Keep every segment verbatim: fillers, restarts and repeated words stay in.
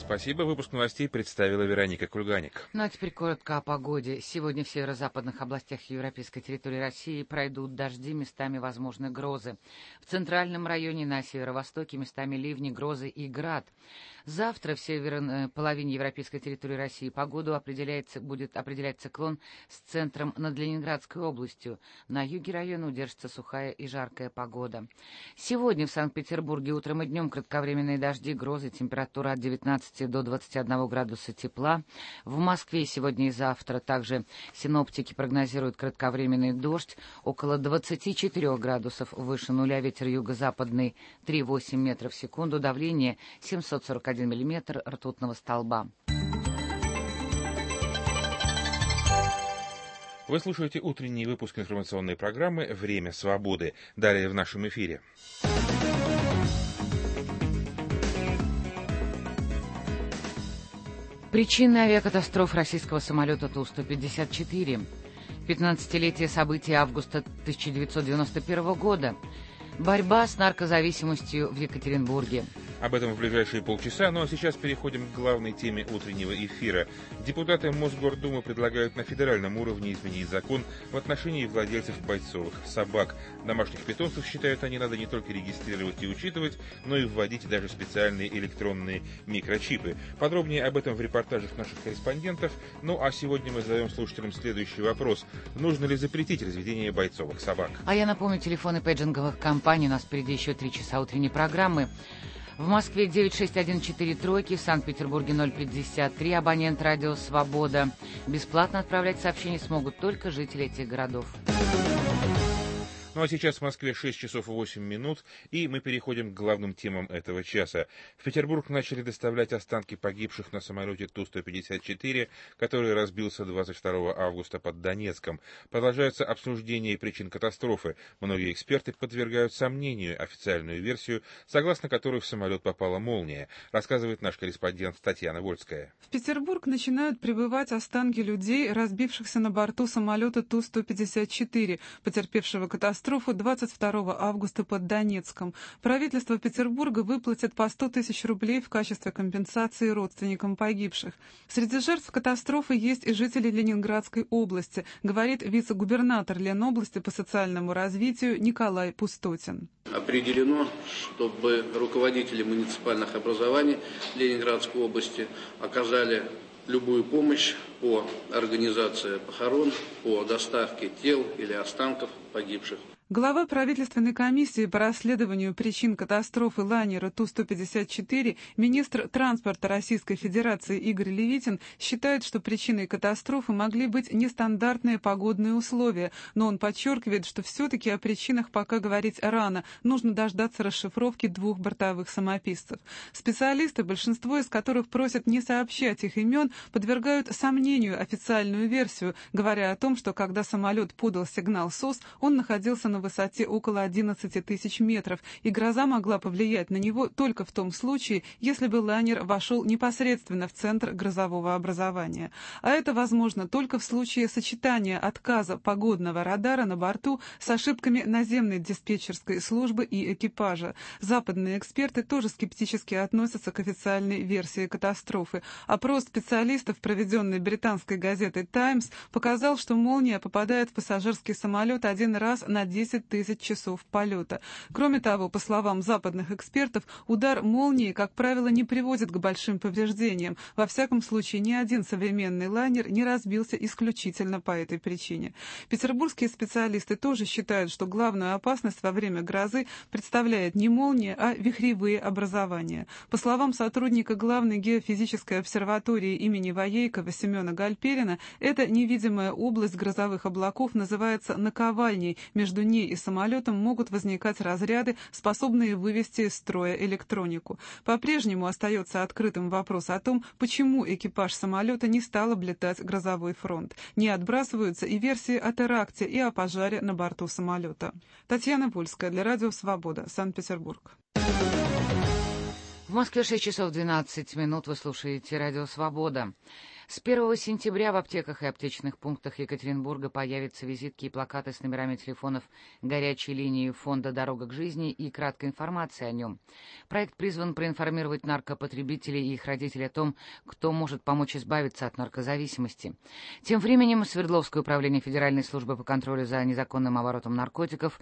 Спасибо. Выпуск новостей представила Вероника Кульганик. Ну а теперь коротко о погоде. Сегодня в северо-западных областях европейской территории России пройдут дожди, местами возможны грозы. В центральном районе на северо-востоке местами ливни, грозы и град. Завтра в северной половине европейской территории России погоду определяется, будет определять циклон с центром над Ленинградской областью. На юге района удержится сухая и жаркая погода. Сегодня в Санкт-Петербурге утром и днем кратковременные дожди, грозы, температура от девятнадцати до двадцати одного градуса тепла. В Москве сегодня и завтра также синоптики прогнозируют кратковременный дождь около двадцати четырёх градусов выше нуля, ветер юго-западный три целых восемь десятых метров в секунду, давление семьсот сорок один миллиметр ртутного столба. Вы слушаете утренний выпуск информационной программы «Время свободы». Далее в нашем эфире. Причины авиакатастроф российского самолета Ту сто пятьдесят четыре. пятнадцатилетие событий августа тысяча девятьсот девяносто первого года. Борьба с наркозависимостью в Екатеринбурге. Об этом в ближайшие полчаса, ну а сейчас переходим к главной теме утреннего эфира. Депутаты Мосгордумы предлагают на федеральном уровне изменить закон в отношении владельцев бойцовых собак. Домашних питомцев, считают они, надо не только регистрировать и учитывать, но и вводить даже специальные электронные микрочипы. Подробнее об этом в репортажах наших корреспондентов. Ну а сегодня мы задаем слушателям следующий вопрос. Нужно ли запретить разведение бойцовых собак? А я напомню, телефоны пейджинговых компаний. У нас впереди еще три часа утренней программы. В Москве девять шесть один четыре тройки, в Санкт-Петербурге ноль пятьдесят три, абонент радио «Свобода». Бесплатно отправлять сообщения смогут только жители этих городов. Ну а сейчас в Москве шесть часов и восемь минут, и мы переходим к главным темам этого часа. В Петербург начали доставлять останки погибших на самолете Ту сто пятьдесят четыре, который разбился двадцать второго августа под Донецком. Продолжается обсуждение причин катастрофы. Многие эксперты подвергают сомнению официальную версию, согласно которой в самолет попала молния, рассказывает наш корреспондент Татьяна Вольская. В Петербург начинают прибывать останки людей, разбившихся на борту самолета Ту сто пятьдесят четыре, потерпевшего катастрофу двадцать второго августа под Донецком. Правительство Петербурга выплатит по сто тысяч рублей в качестве компенсации родственникам погибших. Среди жертв катастрофы есть и жители Ленинградской области, говорит вице-губернатор Ленобласти по социальному развитию Николай Пустотин. Определено, чтобы руководители муниципальных образований Ленинградской области оказали любую помощь по организации похорон, по доставке тел или останков погибших. Глава правительственной комиссии по расследованию причин катастрофы лайнера Ту сто пятьдесят четыре, министр транспорта Российской Федерации Игорь Левитин считает, что причиной катастрофы могли быть нестандартные погодные условия, но он подчеркивает, что все-таки о причинах пока говорить рано, нужно дождаться расшифровки двух бортовых самописцев. Специалисты, большинство из которых просят не сообщать их имен, подвергают сомнению официальную версию, говоря о том, что когда самолет подал сигнал СОС, он находился на на высоте около одиннадцати тысяч метров, и гроза могла повлиять на него только в том случае, если бы лайнер вошел непосредственно в центр грозового образования. А это возможно только в случае сочетания отказа погодного радара на борту с ошибками наземной диспетчерской службы и экипажа. Западные эксперты тоже скептически относятся к официальной версии катастрофы. Опрос специалистов, проведенный британской газетой «Таймс», показал, что молния попадает в пассажирский самолет один раз на десять тысяч часов полета. Кроме того, по словам западных экспертов, удар молнии, как правило, не приводит к большим повреждениям. Во всяком случае, ни один современный лайнер не разбился исключительно по этой причине. Петербургские специалисты тоже считают, что главную опасность во время грозы представляет не молния, а вихревые образования. По словам сотрудника главной геофизической обсерватории имени Воейкова Семена Гальперина, эта невидимая область грозовых облаков называется наковальней. Между ней и самолетом могут возникать разряды, способные вывести из строя электронику. По-прежнему остается открытым вопрос о том, почему экипаж самолета не стал облетать грозовой фронт. Не отбрасываются и версии о теракте и о пожаре на борту самолета. Татьяна Вольская для Радио Свобода, Санкт-Петербург. В Москве шесть часов двенадцать минут. Вы слушаете Радио Свобода. С первого сентября в аптеках и аптечных пунктах Екатеринбурга появятся визитки и плакаты с номерами телефонов горячей линии Фонда «Дорога к жизни» и краткой информации о нем. Проект призван проинформировать наркопотребителей и их родителей о том, кто может помочь избавиться от наркозависимости. Тем временем Свердловское управление Федеральной службы по контролю за незаконным оборотом наркотиков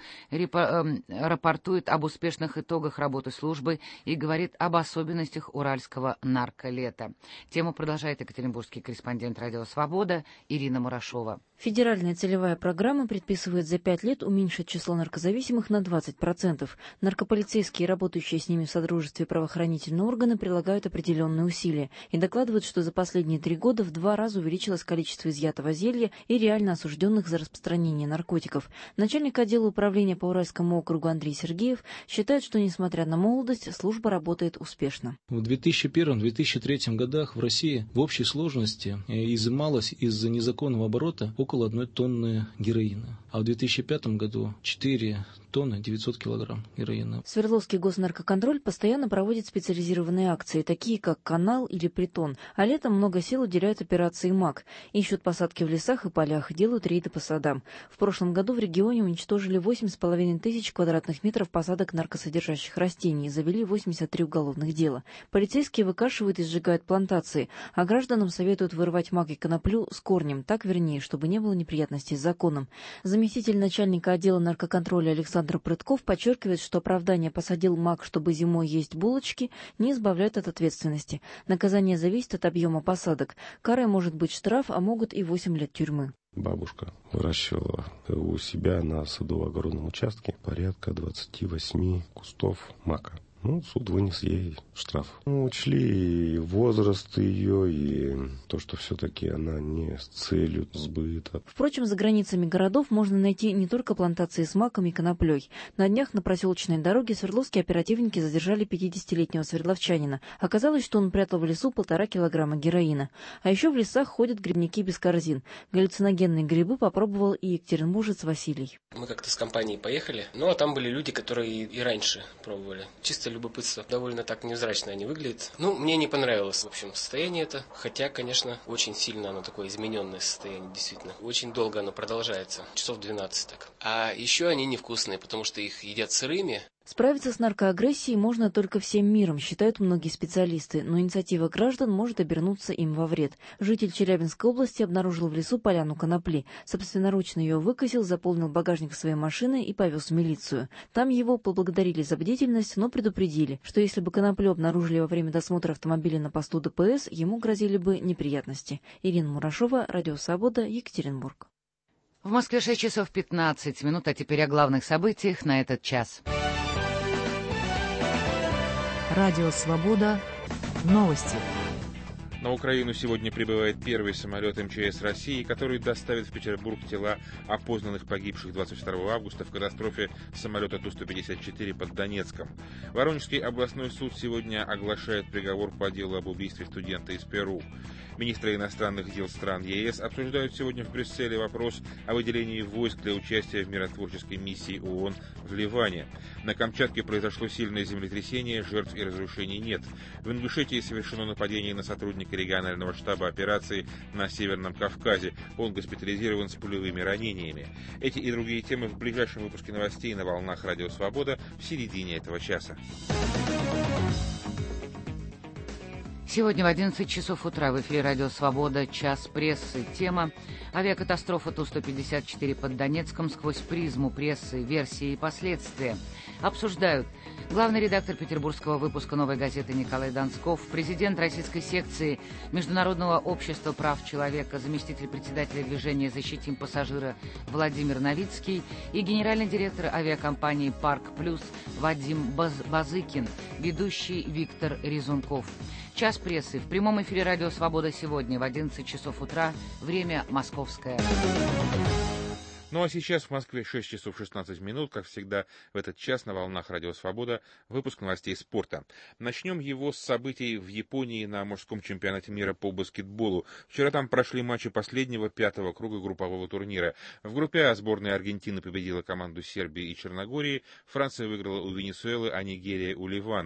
рапортует об успешных итогах работы службы и говорит об особенностях уральского нарколета. Тему продолжает Екатеринбургский корреспондент «Радио Свобода» Ирина Мурашова. Федеральная целевая программа предписывает за пять лет уменьшить число наркозависимых на двадцать процентов. Наркополицейские, работающие с ними в содружестве правоохранительные органы, прилагают определенные усилия и докладывают, что за последние три года в два раза увеличилось количество изъятого зелья и реально осужденных за распространение наркотиков. Начальник отдела управления по Уральскому округу Андрей Сергеев считает, что, несмотря на молодость, служба работает успешно. В две тысячи первом — две тысячи третьем годах в России в общей сложности изымалось из незаконного оборота около одной тонны героина, а в две тысячи пятом году четыре тонны девятьсот килограмм героина. Свердловский госнаркоконтроль постоянно проводит специализированные акции, такие как «Канал» или «Притон», а летом много сил уделяют операции «МАК». Ищут посадки в лесах и полях, делают рейды по садам. В прошлом году в регионе уничтожили восемь с половиной тысяч квадратных метров посадок наркосодержащих растений и завели восемьдесят три уголовных дела. Полицейские выкашивают и сжигают плантации, а гражданам советуют вырывать мак и коноплю с корнем, так вернее, чтобы не было неприятностей с законом. Заместитель начальника отдела наркоконтроля Александр Прытков подчеркивает, что оправдание «посадил мак, чтобы зимой есть булочки» не избавляет от ответственности. Наказание зависит от объема посадок. Карой может быть штраф, а могут и восемь лет тюрьмы. Бабушка выращивала у себя на садово-огородном участке порядка двадцати восьми кустов мака. Ну, суд вынес ей штраф. Ну, учли и возраст ее, и то, что все-таки она не с целью сбыта. Впрочем, за границами городов можно найти не только плантации с маком и коноплей. На днях на проселочной дороге свердловские оперативники задержали пятидесятилетнего свердловчанина. Оказалось, что он прятал в лесу полтора килограмма героина. А еще в лесах ходят грибники без корзин. Галлюциногенные грибы попробовал и екатеринбуржец Василий. Мы как-то с компанией поехали, ну а там были люди, которые и раньше пробовали. Чисто любопытство. Довольно так невзрачно они выглядят. Ну, мне не понравилось, в общем, состояние это. Хотя, конечно, очень сильно оно такое измененное состояние, действительно. Очень долго оно продолжается. Часов двенадцать так. А еще они невкусные, потому что их едят сырыми. Справиться с наркоагрессией можно только всем миром, считают многие специалисты, но инициатива граждан может обернуться им во вред. Житель Челябинской области обнаружил в лесу поляну конопли. Собственноручно ее выкосил, заполнил багажник своей машины и повез в милицию. Там его поблагодарили за бдительность, но предупредили, что если бы коноплю обнаружили во время досмотра автомобиля на посту ДПС, ему грозили бы неприятности. Ирина Мурашова, Радио Свобода, Екатеринбург. В Москве шесть часов пятнадцать минут, а теперь о главных событиях на этот час. Радио «Свобода». Новости. На Украину сегодня прибывает первый самолет эм че эс России, который доставит в Петербург тела опознанных погибших двадцать второго августа в катастрофе самолета Ту сто пятьдесят четыре под Донецком. Воронежский областной суд сегодня оглашает приговор по делу об убийстве студента из Перу. Министры иностранных дел стран е эс обсуждают сегодня в Брюсселе вопрос о выделении войск для участия в миротворческой миссии ООН в Ливане. На Камчатке произошло сильное землетрясение, жертв и разрушений нет. В Ингушетии совершено нападение на сотрудника регионального штаба операции на Северном Кавказе. Он госпитализирован с пулевыми ранениями. Эти и другие темы в ближайшем выпуске новостей на волнах Радио Свобода в середине этого часа. Сегодня в одиннадцать часов утра в эфире «Радио Свобода» час прессы. Тема «Авиакатастрофа Ту сто пятьдесят четыре под Донецком сквозь призму прессы, версии и последствия». Обсуждают главный редактор петербургского выпуска «Новой газеты» Николай Донсков, президент российской секции Международного общества прав человека, заместитель председателя движения «Защитим пассажира» Владимир Новицкий и генеральный директор авиакомпании «Парк Плюс» Вадим Баз- Базыкин, ведущий Виктор Резунков. Час прессы в прямом эфире «Радио Свобода» сегодня в одиннадцать часов утра, время московское. Ну а сейчас в Москве шесть часов шестнадцать минут, как всегда в этот час на волнах Радио Свобода, выпуск новостей спорта. Начнем его с событий в Японии на мужском чемпионате мира по баскетболу. Вчера там прошли матчи последнего пятого круга группового турнира. В группе А сборная Аргентины победила команду Сербии и Черногории, Франция выиграла у Венесуэлы, а Нигерия у Ливана.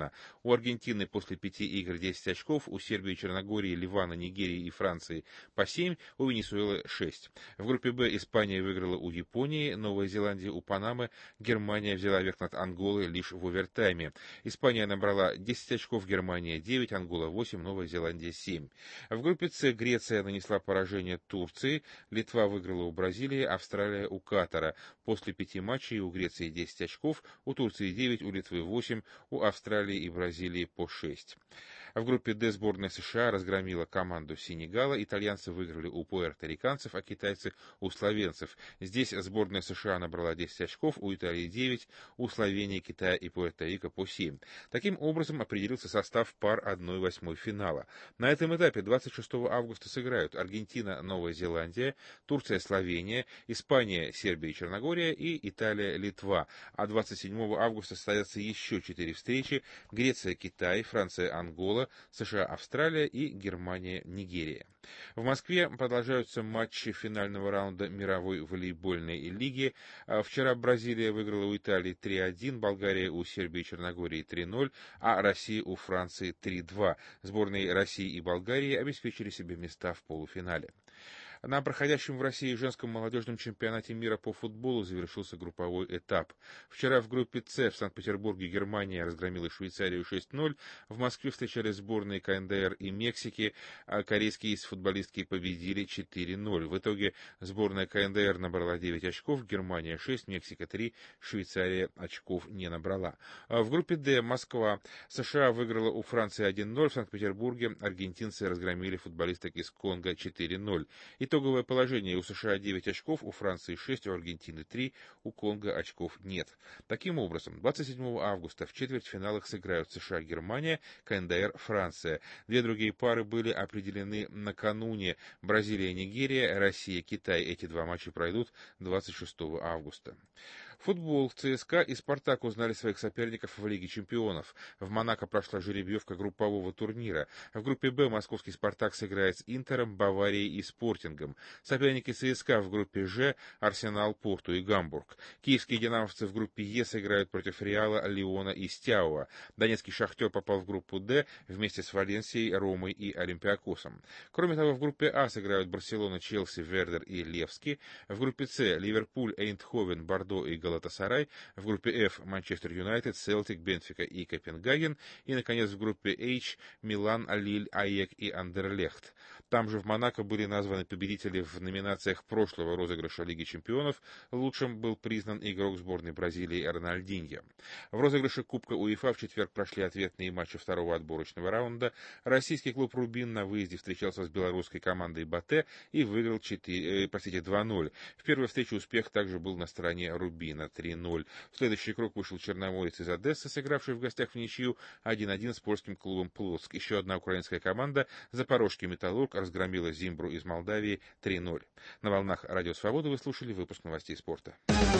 У Аргентины после пяти игр десять очков, у Сербии, Черногории, Ливана, Нигерии и Франции по семь, у Венесуэлы шесть. В группе Б Испания выиграла у Японии, Новая Зеландия у Панамы, Германия взяла верх над Анголой лишь в овертайме. Испания набрала десять очков, Германия девять, Ангола восемь, Новая Зеландия семь. В группе С Греция нанесла поражение Турции, Литва выиграла у Бразилии, Австралия у Катара. После пяти матчей у Греции десять очков, у Турции девять, у Литвы восемь, у Австралии и Бразилии по шесть. В группе Д сборная США разгромила команду Сенегала, итальянцы выиграли у пуэрториканцев, а китайцы у словенцев. Здесь сборная США набрала десять очков, у Италии девять, у Словении, Китая и Пуэрто-Рико по семь. Таким образом определился состав пар одной восьмой финала. На этом этапе двадцать шестого августа сыграют Аргентина, Новая Зеландия, Турция, Словения, Испания, Сербия и Черногория и Италия, Литва. А двадцать седьмого августа состоятся еще четыре встречи: Греция, Китай, Франция, Ангола, США, Австралия и Германия, Нигерия. В Москве продолжаются матчи финального раунда мировой волейбольной лиги. Вчера Бразилия выиграла у Италии три один, Болгария у Сербии и Черногории три ноль, а Россия у Франции три два. Сборные России и Болгарии обеспечили себе места в полуфинале. На проходящем в России женском молодежном чемпионате мира по футболу завершился групповой этап. Вчера в группе С в Санкт-Петербурге Германия разгромила Швейцарию шесть ноль. В Москве встречались сборные КНДР и Мексики, а корейские футболистки победили четыре ноль. В итоге сборная КНДР набрала девять очков, Германия шесть, Мексика три, Швейцария очков не набрала. В группе Д Москва. США выиграла у Франции один ноль. В Санкт-Петербурге аргентинцы разгромили футболисток из Конго четыре ноль. Итоговое положение: у США девять очков, у Франции шесть, у Аргентины три, у Конго очков нет. Таким образом, двадцать седьмого августа в четвертьфиналах сыграют США, Германия, КНДР, Франция. Две другие пары были определены накануне: Бразилия, Нигерия, Россия, Китай. Эти два матча пройдут двадцать шестого августа. Футбол. ЦСКА и Спартак узнали своих соперников в Лиге чемпионов. В Монако прошла жеребьевка группового турнира. В группе Б московский Спартак сыграет с Интером, Баварией и Спортингом. Соперники ЦСКА в группе Ж — Арсенал, Порту и Гамбург. Киевские динамовцы в группе Е сыграют против Реала, Лиона и Стяуа. Донецкий Шахтер попал в группу Д вместе с Валенсией, Ромой и Олимпиакосом. Кроме того, в группе А сыграют Барселона, Челси, Вердер и Левски. В группе С Ливерпуль, Эйндховен, Бордо и Галатасарай. В группе F Манчестер Юнайтед, Селтик, Бенфика и Копенгаген. И, наконец, в группе H Милан, Лиль, Аек и Андерлехт. Там же в Монако были названы победители в номинациях прошлого розыгрыша Лиги чемпионов. Лучшим был признан игрок сборной Бразилии Роналдиньо. В розыгрыше Кубка УЕФА в четверг прошли ответные матчи второго отборочного раунда. Российский клуб «Рубин» на выезде встречался с белорусской командой «Батэ» и выиграл четыре, э, простите, два ноль. В первой встрече успех также был на стороне «Рубина» три ноль. В следующий круг вышел черноморец из Одессы, сыгравший в гостях в ничью один один с польским клубом «Плотск». Еще одна украинская команда, запорожский «Металлург», разгромила «Зимбру» из Молдавии три ноль. На волнах Радио Свобода вы слушали выпуск новостей спорта.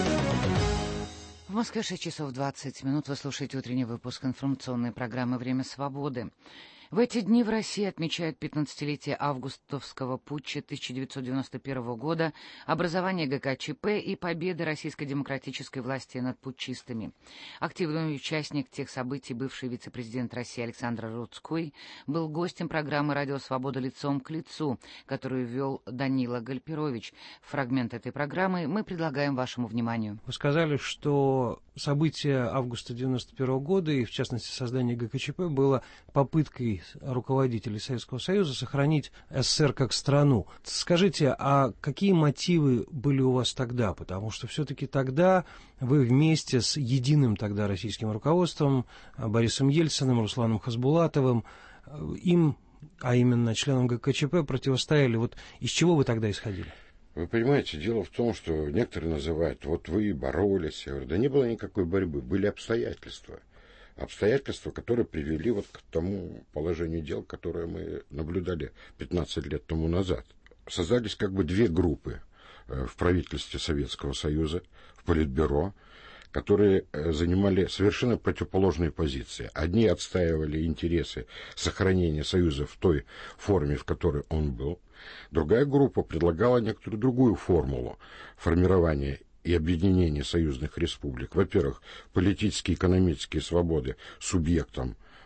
В Москве шесть часов двадцать минут. Вы слушаете утренний выпуск информационной программы «Время свободы». В эти дни в России отмечают пятнадцатилетие августовского путча тысяча девятьсот девяносто первого года, образование ГКЧП и победы российской демократической власти над путчистами. Активный участник тех событий, бывший вице-президент России Александр Рудской, был гостем программы «Радио Свобода. Лицом к лицу», которую вел Данила Гальперович. Фрагмент этой программы мы предлагаем вашему вниманию. Вы сказали, что события августа девяносто первого года, и в частности создание ГКЧП, было попыткой руководителей Советского Союза сохранить СССР как страну. Скажите, а какие мотивы были у вас тогда? Потому что все-таки тогда вы вместе с единым тогда российским руководством, Борисом Ельциным, Русланом Хасбулатовым, им, а именно членам ГКЧП, противостояли. Вот из чего вы тогда исходили? Вы понимаете, дело в том, что некоторые называют, вот вы боролись. Я говорю, да не было никакой борьбы, были обстоятельства. Обстоятельства, которые привели вот к тому положению дел, которое мы наблюдали пятнадцать лет тому назад. Создались как бы две группы в правительстве Советского Союза, в Политбюро, которые занимали совершенно противоположные позиции. Одни отстаивали интересы сохранения Союза в той форме, в которой он был. Другая группа предлагала некоторую другую формулу формирования и объединения союзных республик. Во-первых, политические и экономические свободы субъектам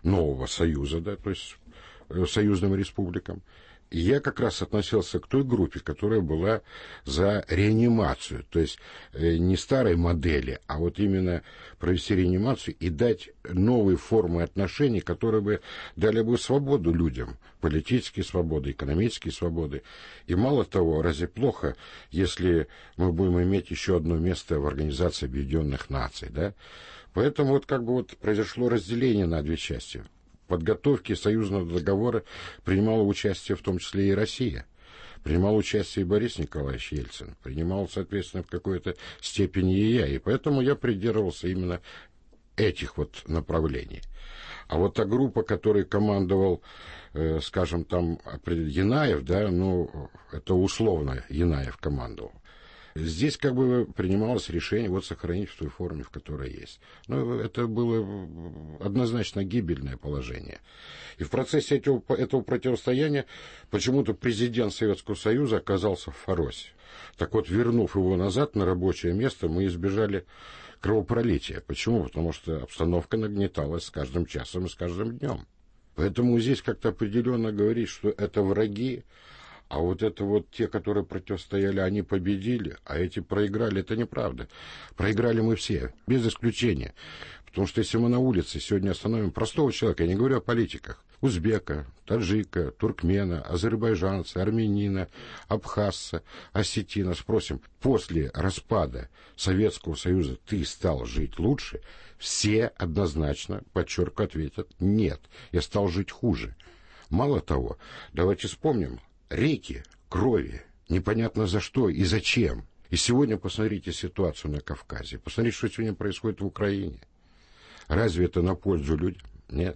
нового союза, да, то есть союзным республикам. И я как раз относился к той группе, которая была за реанимацию, то есть не старой модели, а вот именно провести реанимацию и дать новые формы отношений, которые бы дали бы свободу людям, политические свободы, экономические свободы. И мало того, разве плохо, если мы будем иметь еще одно место в Организации Объединенных Наций, да? Поэтому вот как бы вот произошло разделение на две части. В подготовке союзного договора принимала участие в том числе и Россия. Принимал участие и Борис Николаевич Ельцин. Принимал, соответственно, в какой-то степени и я. И поэтому я придерживался именно этих вот направлений. А вот та группа, которой командовал, э, скажем, там Янаев, да, ну, это условно Янаев командовал. Здесь как бы принималось решение вот сохранить в той форме, в которой есть. Но это было однозначно гибельное положение. И в процессе этого, этого противостояния почему-то президент Советского Союза оказался в Форосе. Так вот, вернув его назад на рабочее место, мы избежали кровопролития. Почему? Потому что обстановка нагнеталась с каждым часом и с каждым днем. Поэтому здесь как-то определенно говорить, что это враги, а вот это вот те, которые противостояли, они победили, а эти проиграли, это неправда. Проиграли мы все, без исключения. Потому что если мы на улице сегодня остановим простого человека, я не говорю о политиках, узбека, таджика, туркмена, азербайджанца, армянина, абхазца, осетина, спросим, после распада Советского Союза ты стал жить лучше, все однозначно, подчеркиваю, ответят, нет, я стал жить хуже. Мало того, давайте вспомним, реки, крови, непонятно за что и зачем. И сегодня посмотрите ситуацию на Кавказе, посмотрите, что сегодня происходит в Украине. Разве это на пользу людям? Нет.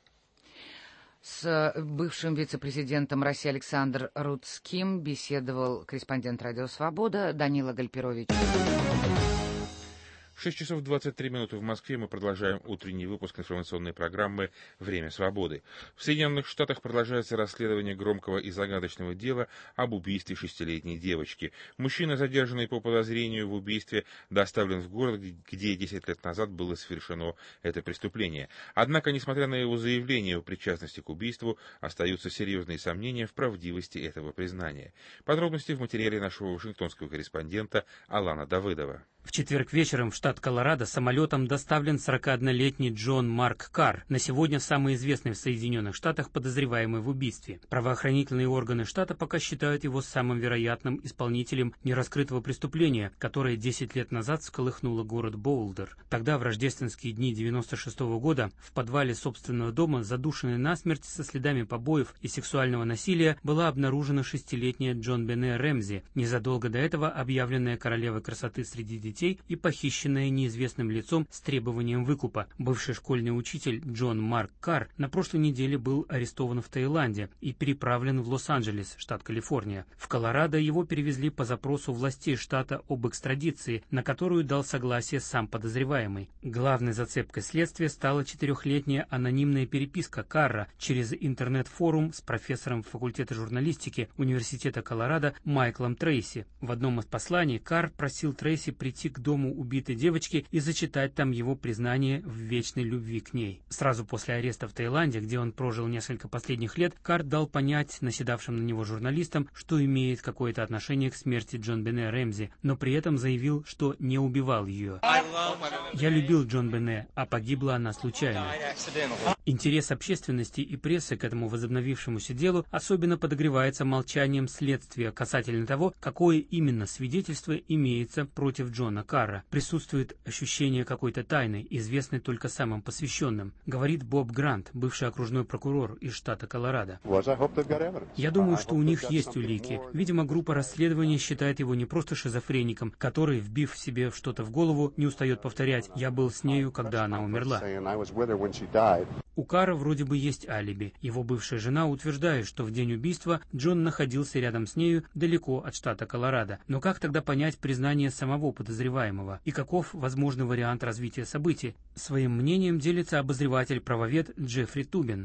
С бывшим вице-президентом России Александр Рудским беседовал корреспондент «Радио Свобода» Данила Гальперович. шесть часов двадцать три минуты в Москве. Мы продолжаем утренний выпуск информационной программы «Время свободы». В Соединенных Штатах продолжается расследование громкого и загадочного дела об убийстве шестилетней девочки. Мужчина, задержанный по подозрению в убийстве, доставлен в город, где десять лет назад было совершено это преступление. Однако, несмотря на его заявление о причастности к убийству, остаются серьезные сомнения в правдивости этого признания. Подробности в материале нашего вашингтонского корреспондента Алана Давыдова. В четверг вечером в штат Колорадо самолетом доставлен сорокаоднолетний Джон Марк Карр, на сегодня самый известный в Соединенных Штатах подозреваемый в убийстве. Правоохранительные органы штата пока считают его самым вероятным исполнителем нераскрытого преступления, которое десять лет назад всколыхнуло город Боулдер. Тогда, в рождественские дни девяносто шестого года, в подвале собственного дома, задушенной насмерть со следами побоев и сексуального насилия, была обнаружена шестилетняя JonBenét Рэмзи, незадолго до этого объявленная королевой красоты среди детей и похищенная неизвестным лицом с требованием выкупа. Бывший школьный учитель Джон Марк Карр на прошлой неделе был арестован в Таиланде и переправлен в Лос-Анджелес, штат Калифорния. В Колорадо его перевезли по запросу властей штата об экстрадиции, на которую дал согласие сам подозреваемый. Главной зацепкой следствия стала четырехлетняя анонимная переписка Карра через интернет-форум с профессором факультета журналистики Университета Колорадо Майклом Трейси. В одном из посланий Карр просил Трейси прийти к дому убитой девочки и зачитать там его признание в вечной любви к ней. Сразу после ареста в Таиланде, где он прожил несколько последних лет, Карр дал понять наседавшим на него журналистам, что имеет какое-то отношение к смерти JonBenét Рэмзи, но при этом заявил, что не убивал ее. «Я любил JonBenét, а погибла она случайно». Интерес общественности и прессы к этому возобновившемуся делу особенно подогревается молчанием следствия касательно того, какое именно свидетельство имеется против Джона Карра. Присутствует ощущение какой-то тайны, известной только самым посвященным, говорит Боб Грант, бывший окружной прокурор из штата Колорадо. «Я думаю, что у них есть улики. Видимо, группа расследования считает его не просто шизофреником, который, вбив себе что-то в голову, не устает повторять: «Я был с нею, когда она умерла». У Карра вроде бы есть алиби. Его бывшая жена утверждает, что в день убийства Джон находился рядом с нею, далеко от штата Колорадо. Но как тогда понять признание самого подозреваемого подозреваемого и каков возможный вариант развития событий. Своим мнением делится обозреватель-правовед Джеффри Тубин.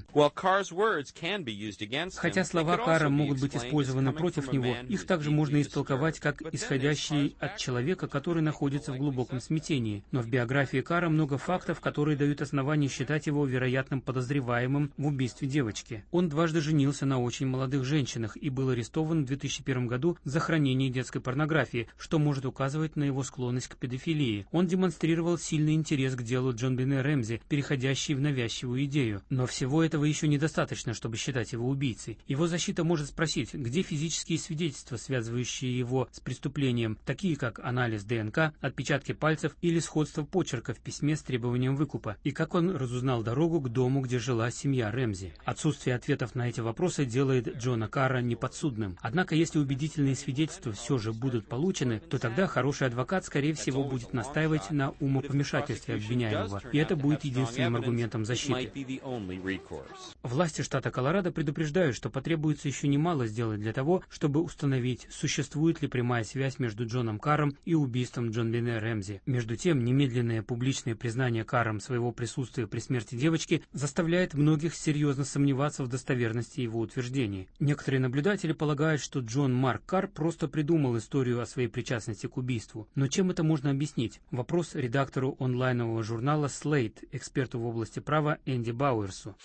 Хотя слова Карра могут быть использованы против него, их также можно истолковать как исходящие от человека, который находится в глубоком смятении. Но в биографии Карра много фактов, которые дают основания считать его вероятным подозреваемым в убийстве девочки. Он дважды женился на очень молодых женщинах и был арестован в две тысячи первом году за хранение детской порнографии, что может указывать на его склонность к педофилии. Он демонстрировал сильный интерес к делу JonBenét Рэмзи, переходящий в навязчивую идею. Но всего этого еще недостаточно, чтобы считать его убийцей. Его защита может спросить, где физические свидетельства, связывающие его с преступлением, такие как анализ ДНК, отпечатки пальцев или сходство почерка в письме с требованием выкупа, и как он разузнал дорогу к дому, где жила семья Рэмзи. Отсутствие ответов на эти вопросы делает Джона Карра неподсудным. Однако, если убедительные свидетельства все же будут получены, то тогда хороший адвокат, скорее всего, будет настаивать на умопомешательстве обвиняемого, и это будет единственным аргументом защиты. Власти штата Колорадо предупреждают, что потребуется еще немало сделать для того, чтобы установить, существует ли прямая связь между Джоном Карром и убийством JonBenét Рэмзи. Между тем, немедленное публичное признание Карром своего присутствия при смерти девочки заставляет многих серьезно сомневаться в достоверности его утверждений. Некоторые наблюдатели полагают, что Джон Марк Карр просто придумал историю о своей причастности к убийству. Но чем это можно объяснить? Вопрос редактору онлайнового журнала Slate, эксперту в области права Энди Бауэрсу.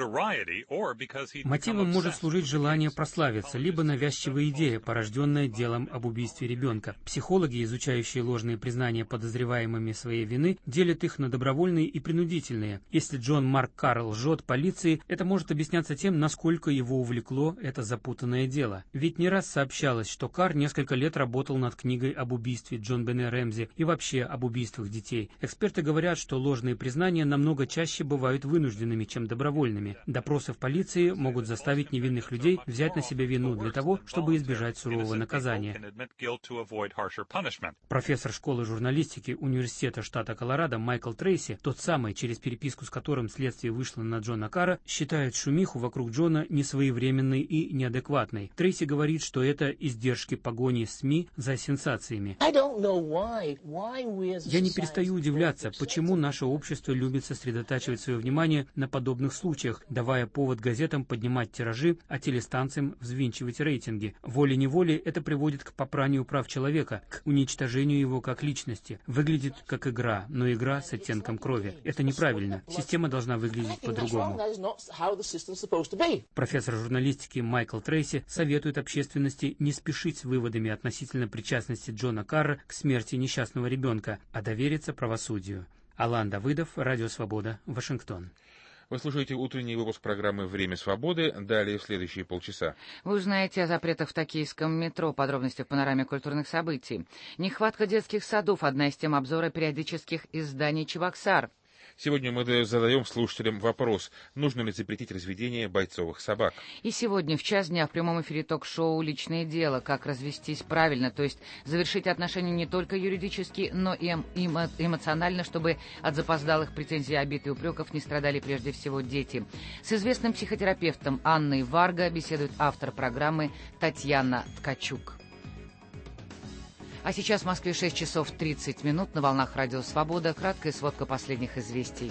Мотивом может служить желание прославиться, либо навязчивая идея, порожденная делом об убийстве ребенка. Психологи, изучающие ложные признания подозреваемыми своей вины, делят их на добровольные и принудительные. Если Джон Марк Карр лжет полиции, это может объясняться тем, насколько его увлекло это запутанное дело. Ведь не раз сообщалось, что Карр несколько лет работал над книгой об убийстве JonBenét Рэмзи и вообще об убийствах детей. Эксперты говорят, что ложные признания намного чаще бывают вынужденными, чем добровольными. Допросы в полиции могут заставить невинных людей взять на себя вину для того, чтобы избежать сурового наказания. Профессор школы журналистики Университета штата Колорадо Майкл Трейси, тот самый, через переписку с которым следствие вышло на Джона Карра, считает шумиху вокруг Джона несвоевременной и неадекватной. Трейси говорит, что это издержки погони СМИ за сенсациями. Я не перестаю удивляться, почему наше общество любит сосредотачивать свое внимание на подобных случаях, давая повод газетам поднимать тиражи, а телестанциям взвинчивать рейтинги. Волей-неволей это приводит к попранию прав человека, к уничтожению его как личности. Выглядит как игра, но игра с оттенком крови. Это неправильно. Система должна выглядеть по-другому. Профессор журналистики Майкл Трейси советует общественности не спешить с выводами относительно причастности Джона Карра к смерти несчастного ребенка, а довериться правосудию. Алан Давыдов, Радио Свобода, Вашингтон. Вы слушаете утренний выпуск программы «Время свободы». Далее в следующие полчаса. Вы узнаете о запретах в токийском метро, подробности в панораме культурных событий. Нехватка детских садов – одна из тем обзора периодических изданий «Чебоксар». Сегодня мы задаем слушателям вопрос, нужно ли запретить разведение бойцовых собак. И сегодня в час дня в прямом эфире ток-шоу «Личное дело. Как развестись правильно», то есть завершить отношения не только юридически, но и эмо- эмоционально, чтобы от запоздалых претензий, обид и упреков не страдали прежде всего дети. С известным психотерапевтом Анной Варга беседует автор программы Татьяна Ткачук. А сейчас в Москве шесть часов тридцать минут на волнах Радио Свобода. Краткая сводка последних известий.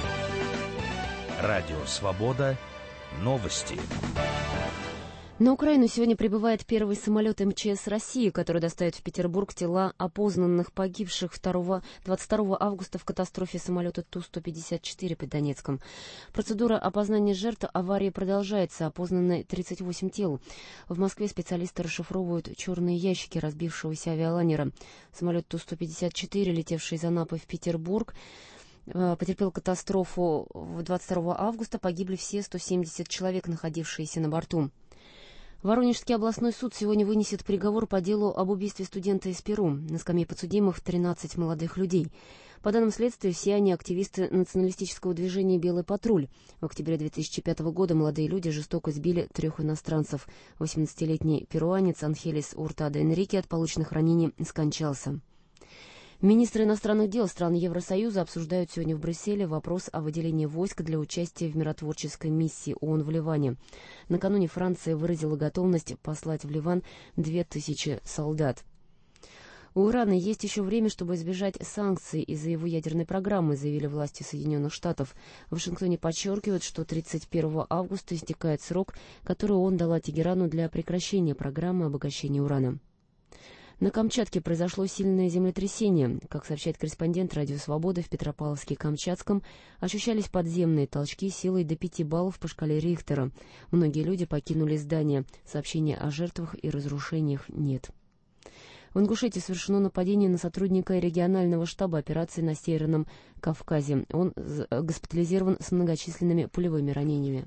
Радио Свобода. Новости. На Украину сегодня прибывает первый самолет эм че эс России, который доставит в Петербург тела опознанных погибших двадцать второго августа в катастрофе самолета Ту сто пятьдесят четыре под Донецком. Процедура опознания жертв аварии продолжается. Опознаны тридцать восемь тел. В Москве специалисты расшифровывают черные ящики разбившегося авиалайнера. Самолет Ту сто пятьдесят четыре, летевший из Анапы в Петербург, потерпел катастрофу двадцать второго августа. Погибли все сто семьдесят человек, находившиеся на борту. Воронежский областной суд сегодня вынесет приговор по делу об убийстве студента из Перу. На скамье подсудимых тринадцать молодых людей. По данным следствия, все они активисты националистического движения «Белый патруль». В октябре две тысячи пятого года молодые люди жестоко сбили трех иностранцев. восемнадцатилетний перуанец Анхелис Уртадо Энрике от полученных ранений скончался. Министры иностранных дел стран Евросоюза обсуждают сегодня в Брюсселе вопрос о выделении войск для участия в миротворческой миссии ООН в Ливане. Накануне Франция выразила готовность послать в Ливан две тысячи солдат. У Ирана есть еще время, чтобы избежать санкций из-за его ядерной программы, заявили власти Соединенных Штатов. В Вашингтоне подчеркивают, что тридцать первого августа истекает срок, который ООН дала Тегерану для прекращения программы обогащения урана. На Камчатке произошло сильное землетрясение. Как сообщает корреспондент «Радио Свобода», в Петропавловске-Камчатском ощущались подземные толчки силой до пяти баллов по шкале Рихтера. Многие люди покинули здание. Сообщения о жертвах и разрушениях нет. В Ингушетии совершено нападение на сотрудника регионального штаба операции на Северном Кавказе. Он госпитализирован с многочисленными пулевыми ранениями.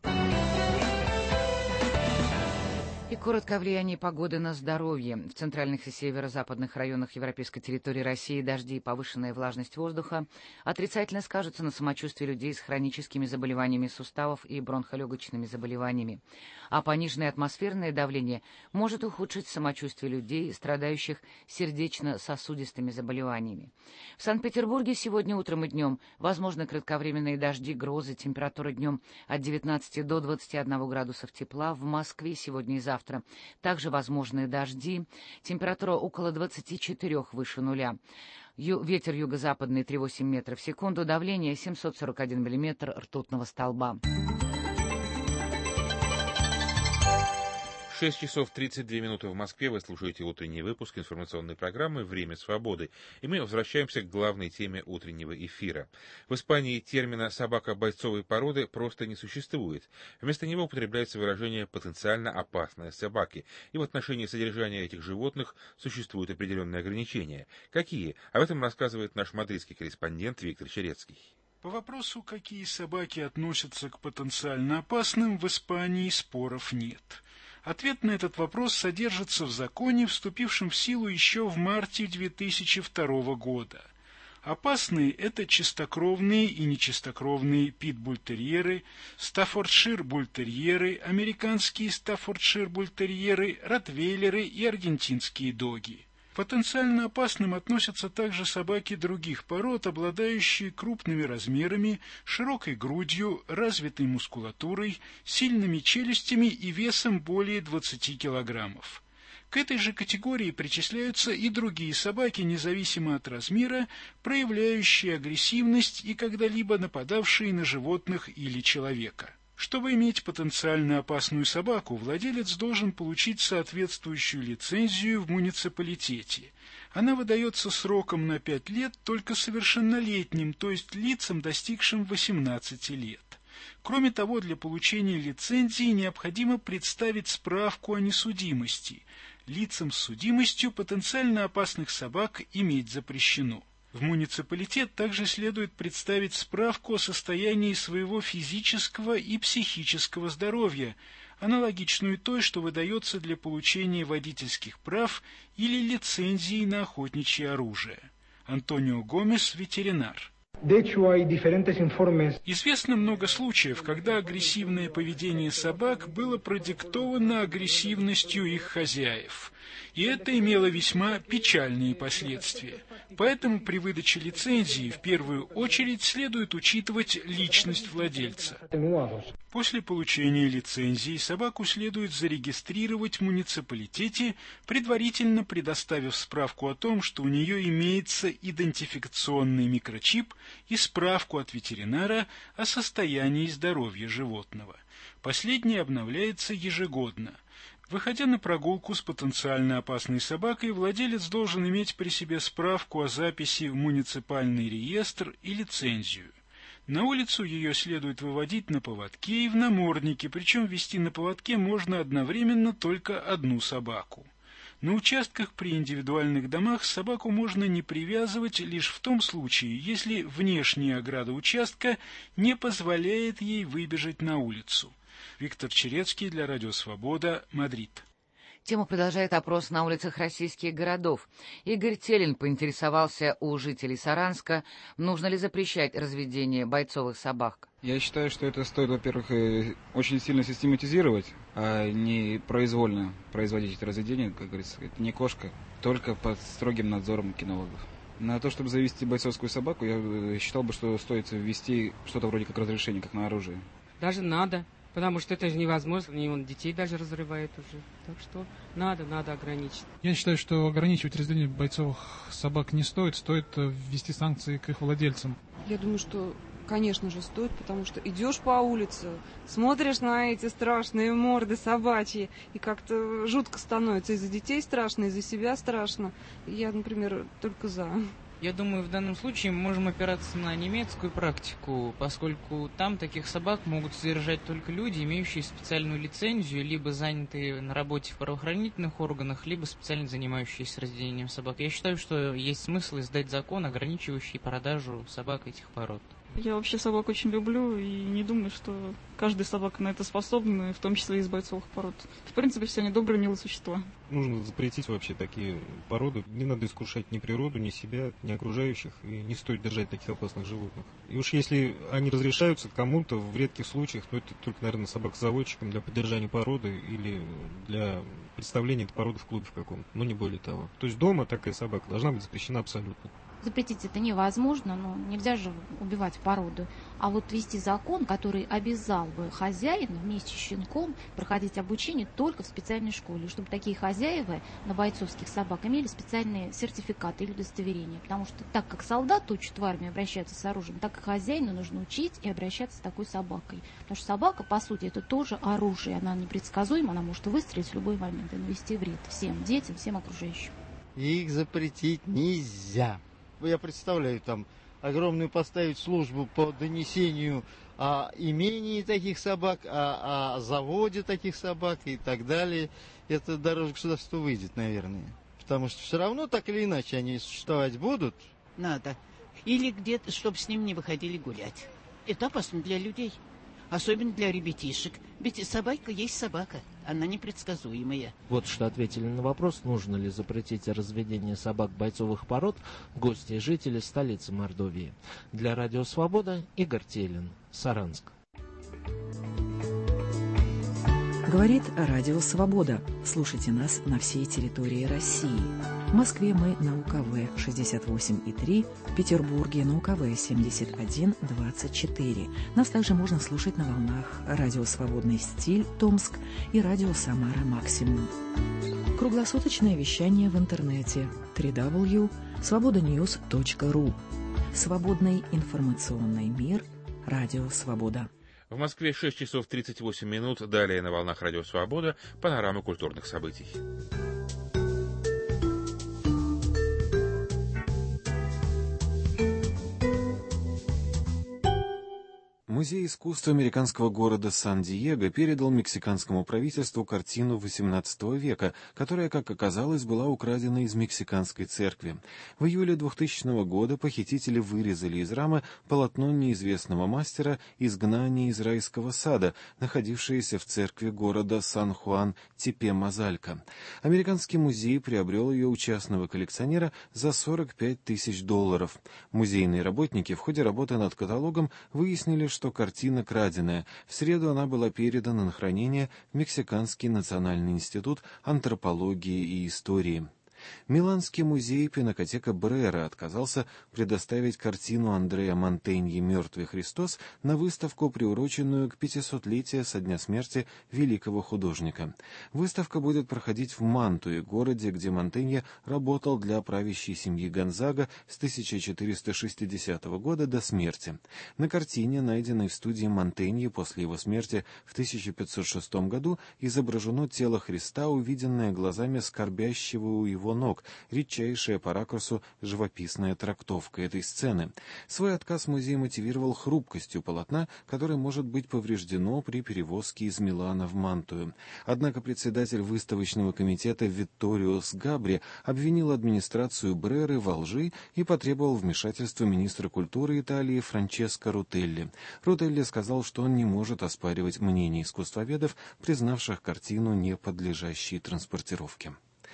И коротко о влиянии погоды на здоровье. В центральных и северо-западных районах европейской территории России дожди и повышенная влажность воздуха отрицательно скажутся на самочувствии людей с хроническими заболеваниями суставов и бронхолегочными заболеваниями. А пониженное атмосферное давление может ухудшить самочувствие людей, страдающих сердечно-сосудистыми заболеваниями. В Санкт-Петербурге сегодня утром и днем возможны кратковременные дожди, грозы, температура днем от девятнадцати до двадцати одного градусов тепла. В Москве сегодня и завтра Завтра также возможны дожди. Температура около двадцати четырёх выше нуля. Ю- ветер юго-западный три целых восемь десятых метра в секунду. Давление семьсот сорок один миллиметр ртутного столба. шесть часов тридцать две минуты в Москве. Вы слушаете утренний выпуск информационной программы «Время свободы». И мы возвращаемся к главной теме утреннего эфира. В Испании термина «собака бойцовой породы» просто не существует. Вместо него употребляется выражение «потенциально опасные собаки». И в отношении содержания этих животных существуют определенные ограничения. Какие? Об этом рассказывает наш мадридский корреспондент Виктор Черецкий. По вопросу, какие собаки относятся к потенциально опасным, в Испании споров нет. Ответ на этот вопрос содержится в законе, вступившем в силу еще в марте две тысячи второго года. Опасные – это чистокровные и нечистокровные питбультерьеры, стаффордшир-бультерьеры, американские стаффордшир-бультерьеры, ротвейлеры и аргентинские доги. Потенциально опасным относятся также собаки других пород, обладающие крупными размерами, широкой грудью, развитой мускулатурой, сильными челюстями и весом более двадцати килограммов. К этой же категории причисляются и другие собаки, независимо от размера, проявляющие агрессивность и когда-либо нападавшие на животных или человека. Чтобы иметь потенциально опасную собаку, владелец должен получить соответствующую лицензию в муниципалитете. Она выдается сроком на пять лет только совершеннолетним, то есть лицам, достигшим восемнадцати лет. Кроме того, для получения лицензии необходимо представить справку о несудимости. Лицам с судимостью потенциально опасных собак иметь запрещено. В муниципалитет также следует представить справку о состоянии своего физического и психического здоровья, аналогичную той, что выдается для получения водительских прав или лицензии на охотничье оружие. Антонио Гомес, ветеринар. Известно много случаев, когда агрессивное поведение собак было продиктовано агрессивностью их хозяев, и это имело весьма печальные последствия. Поэтому при выдаче лицензии в первую очередь следует учитывать личность владельца. После получения лицензии собаку следует зарегистрировать в муниципалитете, предварительно предоставив справку о том, что у нее имеется идентификационный микрочип и справку от ветеринара о состоянии здоровья животного. Последнее обновляется ежегодно. Выходя на прогулку с потенциально опасной собакой, владелец должен иметь при себе справку о записи в муниципальный реестр и лицензию. На улицу ее следует выводить на поводке и в наморднике, причем вести на поводке можно одновременно только одну собаку. На участках при индивидуальных домах собаку можно не привязывать лишь в том случае, если внешняя ограда участка не позволяет ей выбежать на улицу. Виктор Черецкий для Радио Свобода, Мадрид. Тему продолжает опрос на улицах российских городов. Игорь Телин поинтересовался у жителей Саранска, нужно ли запрещать разведение бойцовых собак. Я считаю, что это стоит, во-первых, очень сильно систематизировать, а не произвольно производить это разведение, как говорится. Это не кошка, только под строгим надзором кинологов. На то, чтобы завести бойцовскую собаку, я считал бы, что стоит ввести что-то вроде как разрешения, как на оружие. Даже надо. Потому что это же невозможно, и он детей даже разрывает уже. Так что надо, надо ограничить. Я считаю, что ограничивать разведение бойцовых собак не стоит. Стоит ввести санкции к их владельцам. Я думаю, что, конечно же, стоит, потому что идешь по улице, смотришь на эти страшные морды собачьи, и как-то жутко становится. И за детей страшно, и за себя страшно. Я, например, только за. Я думаю, в данном случае мы можем опираться на немецкую практику, поскольку там таких собак могут содержать только люди, имеющие специальную лицензию, либо занятые на работе в правоохранительных органах, либо специально занимающиеся разведением собак. Я считаю, что есть смысл издать закон, ограничивающий продажу собак этих пород. Я вообще собак очень люблю и не думаю, что каждая собака на это способна, в том числе и из бойцовых пород. В принципе, все они добрые, милые существа. Нужно запретить вообще такие породы. Не надо искушать ни природу, ни себя, ни окружающих. И не стоит держать таких опасных животных. И уж если они разрешаются кому-то в редких случаях, то это только, наверное, собак-заводчикам для поддержания породы или для представления этой породы в клубе в каком-то. Но не более того. То есть дома такая собака должна быть запрещена абсолютно. Запретить это невозможно, но нельзя же убивать породу. А вот ввести закон, который обязал бы хозяина вместе с щенком проходить обучение только в специальной школе, чтобы такие хозяева на бойцовских собак имели специальные сертификаты или удостоверения. Потому что так как солдат учат в армии обращаться с оружием, так и хозяину нужно учить и обращаться с такой собакой. Потому что собака, по сути, это тоже оружие. Она непредсказуема, она может выстрелить в любой момент и нанести вред всем детям, всем окружающим. Их запретить нельзя. Я представляю, там огромную поставить службу по донесению о имении таких собак, о, о заводе таких собак и так далее. Это дороже государству выйдет, наверное. Потому что все равно так или иначе они существовать будут. Надо. Или где-то, чтобы с ним не выходили гулять. Это опасно для людей. Особенно для ребятишек. Ведь собака есть собака. Она непредсказуемая. Вот что ответили на вопрос, нужно ли запретить разведение собак бойцовых пород, гости и жители столицы Мордовии. Для Радио Свобода Игорь Телин, Саранск. Говорит Радио Свобода. Слушайте нас на всей территории России. В Москве мы на УКВ шестьдесят восемь и три, в Петербурге на УКВ семьдесят один двадцать четыре. Нас также можно слушать на волнах Радио Свободный стиль Томск и Радио Самара Максимум. Круглосуточное вещание в интернете дабл ю дабл ю дабл ю точка свобода ньюс точка ру. Свободный информационный мир. Радио Свобода. В Москве шесть часов тридцать восемь минут. Далее на волнах Радио Свобода панорама культурных событий. Музей искусства американского города Сан-Диего передал мексиканскому правительству картину восемнадцатого века, которая, как оказалось, была украдена из мексиканской церкви. В июле двухтысячного года похитители вырезали из рамы полотно неизвестного мастера «Изгнание из райского сада», находившееся в церкви города Сан-Хуан-Тепе-Мазалька. Американский музей приобрел ее у частного коллекционера за сорок пять тысяч долларов. Музейные работники в ходе работы над каталогом выяснили, что картина краденая. В среду она была передана на хранение в Мексиканский национальный институт антропологии и истории. Миланский музей Пинакотека Брера отказался предоставить картину Андреа Монтеньи «Мертвый Христос» на выставку, приуроченную к пятисотлетию со дня смерти великого художника. Выставка будет проходить в Мантуе, городе, где Монтенья работал для правящей семьи Гонзага с тысяча четыреста шестидесятого года до смерти. На картине, найденной в студии Монтеньи после его смерти в тысяча пятьсот шестом году, изображено тело Христа, увиденное глазами скорбящего у его ног, редчайшая по ракурсу живописная трактовка этой сцены. Свой отказ музей мотивировал хрупкостью полотна, которое может быть повреждено при перевозке из Милана в Мантую. Однако председатель выставочного комитета Витторио Сгабри обвинил администрацию Бреры во лжи и потребовал вмешательства министра культуры Италии Франческо Рутелли. Рутелли сказал, что он не может оспаривать мнение искусствоведов, признавших картину не подлежащей транспортировке.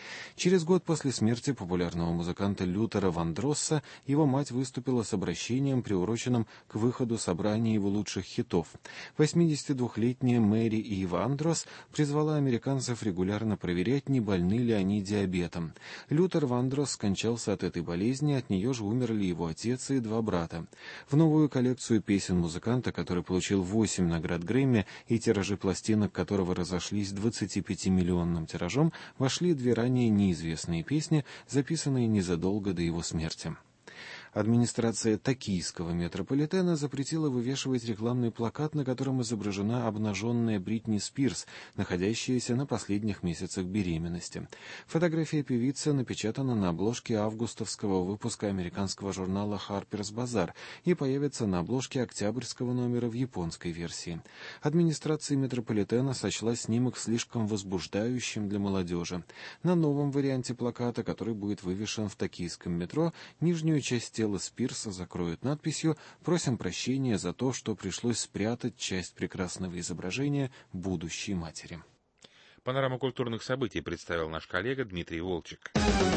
Через год после смерти популярного музыканта Лютера Вандросса его мать выступила с обращением, приуроченным к выходу собрания его лучших хитов. восьмидесятидвухлетняя Мэри И. Вандросс призвала американцев регулярно проверять, не больны ли они диабетом. Лютер Вандросс скончался от этой болезни, от нее же умерли его отец и два брата. В новую коллекцию песен музыканта, который получил восемь наград Грэмми и тиражи пластинок которого разошлись двадцатипятимиллионным тиражом, вошли две ранее неизвестные песни, записанные незадолго до его смерти. Администрация токийского метрополитена запретила вывешивать рекламный плакат, на котором изображена обнаженная Бритни Спирс, находящаяся на последних месяцах беременности. Фотография певицы напечатана на обложке августовского выпуска американского журнала Harper's Bazaar и появится на обложке октябрьского номера в японской версии. Администрация метрополитена сочла снимок слишком возбуждающим для молодежи. На новом варианте плаката, который будет вывешен в токийском метро, нижнюю часть тело Спирса закроют надписью «Просим прощения за то, что пришлось спрятать часть прекрасного изображения будущей матери». Панораму культурных событий представил наш коллега Дмитрий Волчек.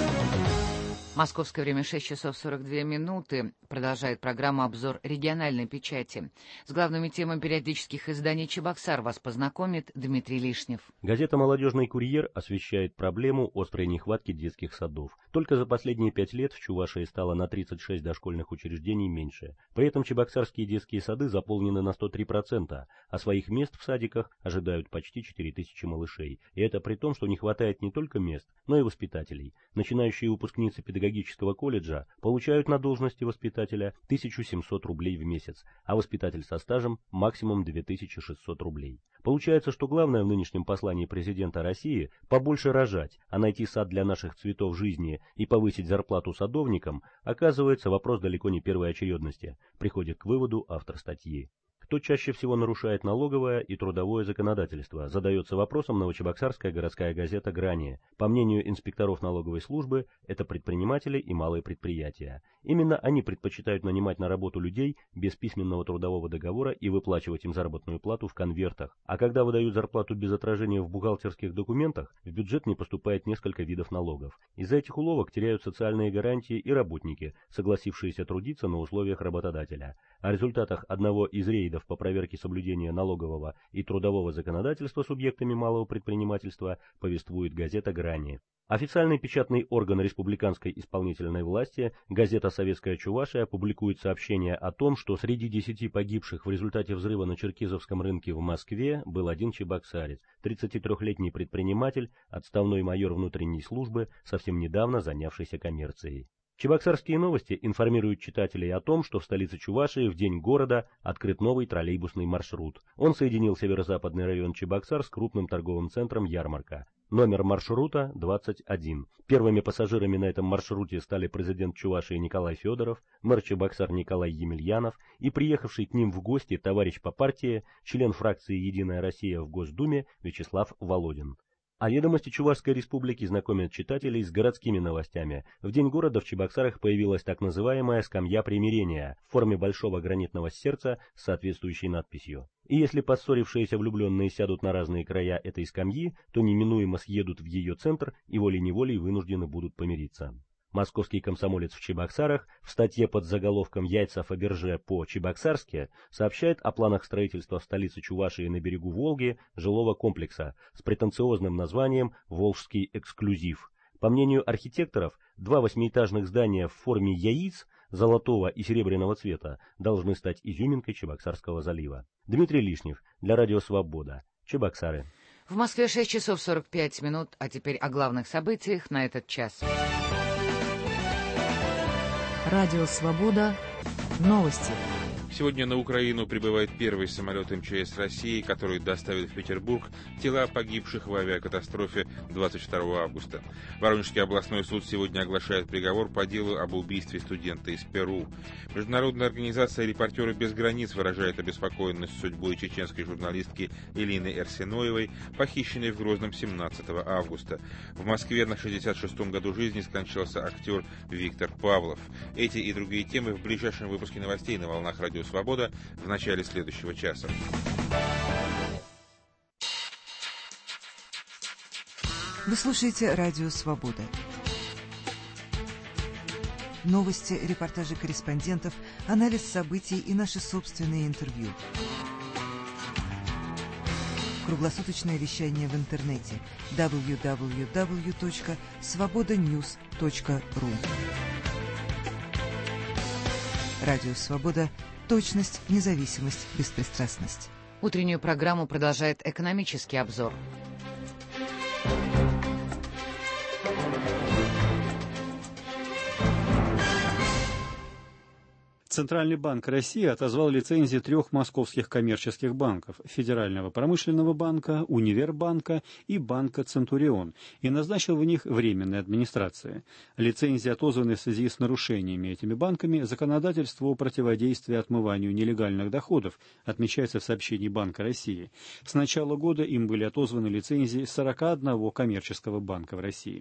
Московское время шесть часов сорок две минуты. Продолжает программу «Обзор региональной печати». С главными темами периодических изданий «Чебоксар» вас познакомит Дмитрий Лишнев. Газета «Молодежный курьер» освещает проблему острой нехватки детских садов. Только за последние пять лет в Чувашии стало на тридцать шесть дошкольных учреждений меньше. При этом чебоксарские детские сады заполнены на сто три процента, а своих мест в садиках ожидают почти четыре тысячи малышей. И это при том, что не хватает не только мест, но и воспитателей. Начинающие выпускницы педагогического колледжа получают на должности воспитателя тысячу семьсот рублей в месяц, а воспитатель со стажем максимум две тысячи шестьсот рублей. Получается, что главное в нынешнем послании президента России – побольше рожать, а найти сад для наших цветов жизни и повысить зарплату садовникам – оказывается вопрос далеко не первой очередности, приходит к выводу автор статьи. Кто чаще всего нарушает налоговое и трудовое законодательство, задается вопросом новочебоксарская городская газета «Грани». По мнению инспекторов налоговой службы, это предприниматели и малые предприятия. Именно они предпочитают нанимать на работу людей без письменного трудового договора и выплачивать им заработную плату в конвертах. А когда выдают зарплату без отражения в бухгалтерских документах, в бюджет не поступает несколько видов налогов. Из-за этих уловок теряют социальные гарантии и работники, согласившиеся трудиться на условиях работодателя. О результатах одного из рейдов по проверке соблюдения налогового и трудового законодательства субъектами малого предпринимательства повествует газета «Грани». Официальный печатный орган республиканской исполнительной власти, газета «Советская Чувашия», публикует сообщение о том, что среди десяти погибших в результате взрыва на Черкизовском рынке в Москве был один чебоксарец, тридцатитрёхлетний предприниматель, отставной майор внутренней службы, совсем недавно занявшийся коммерцией. Чебоксарские новости информируют читателей о том, что в столице Чувашии в день города открыт новый троллейбусный маршрут. Он соединил северо-западный район Чебоксар с крупным торговым центром «Ярмарка». Номер маршрута двадцать один. Первыми пассажирами на этом маршруте стали президент Чувашии Николай Федоров, мэр Чебоксар Николай Емельянов и приехавший к ним в гости товарищ по партии, член фракции «Единая Россия» в Госдуме Вячеслав Володин. А ведомости Чувашской республики знакомят читателей с городскими новостями. В день города в Чебоксарах появилась так называемая скамья примирения в форме большого гранитного сердца с соответствующей надписью. И если поссорившиеся влюбленные сядут на разные края этой скамьи, то неминуемо съедут в ее центр и волей-неволей вынуждены будут помириться. Московский комсомолец в Чебоксарах в статье под заголовком «Яйца Фаберже по-чебоксарски» сообщает о планах строительства в столице Чувашии на берегу Волги жилого комплекса с претенциозным названием «Волжский эксклюзив». По мнению архитекторов, два восьмиэтажных здания в форме яиц золотого и серебряного цвета должны стать изюминкой Чебоксарского залива. Дмитрий Лишнев для Радио Свобода. Чебоксары. В Москве шесть часов сорок пять минут, а теперь о главных событиях на этот час. Радио «Свобода». Новости. Сегодня на Украину прибывает первый самолет эм че эс России, который доставит в Петербург тела погибших в авиакатастрофе двадцать второго августа. Воронежский областной суд сегодня оглашает приговор по делу об убийстве студента из Перу. Международная организация «Репортеры без границ» выражает обеспокоенность судьбой чеченской журналистки Элины Эрсеноевой, похищенной в Грозном семнадцатого августа. В Москве на шестьдесят шестом году жизни скончался актер Виктор Павлов. Эти и другие темы в ближайшем выпуске новостей на волнах радио «Свобода» в начале следующего часа. Вы слушаете «Радио Свобода». Новости, репортажи корреспондентов, анализ событий и наши собственные интервью. Круглосуточное вещание в интернете дабл ю дабл ю дабл ю точка свобода ньюс точка ру. Радио «Свобода». Точность, независимость, беспристрастность. Утреннюю программу продолжает экономический обзор. Центральный банк России отозвал лицензии трех московских коммерческих банков – Федерального промышленного банка, Универбанка и банка «Центурион» и назначил в них временные администрации. Лицензии отозваны в связи с нарушениями этими банками законодательства о противодействии отмыванию нелегальных доходов, отмечается в сообщении Банка России. С начала года им были отозваны лицензии сорока одного коммерческого банка в России.